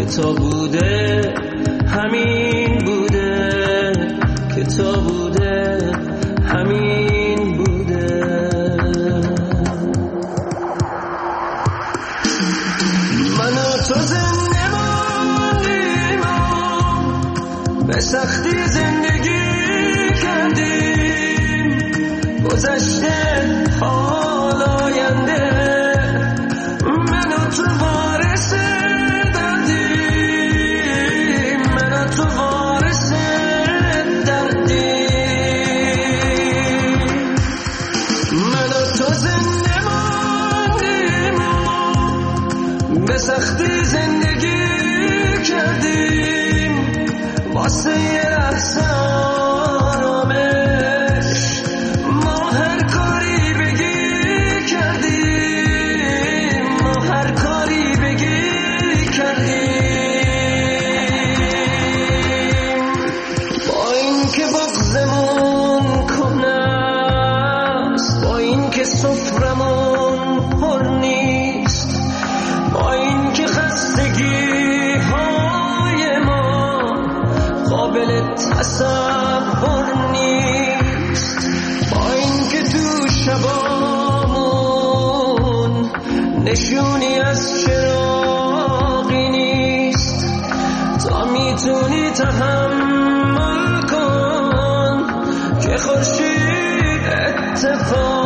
تا بوده همین بوده، که تا بوده همین بوده. من و تو زنده ماندیم و به سختی زندگی کردیم، گذشته حال آینده من و تو وارث دردیم، من و تو وارث دردیم. من و تو زنده ماندیم و به سختی زندگی کردیم، واسه یه لحظه آرامش ما هر کاری بگی کردیم، ما هر کاری بگی کردیم. با این که بغضمون کهنه است، با این که سفرمون پر نیست، با این که خستگی های ما قابل تصور نیست، با این که تو شبامون نشونی از چراغی نیست، تا میتونی تحمل کن که خورشید اتفاق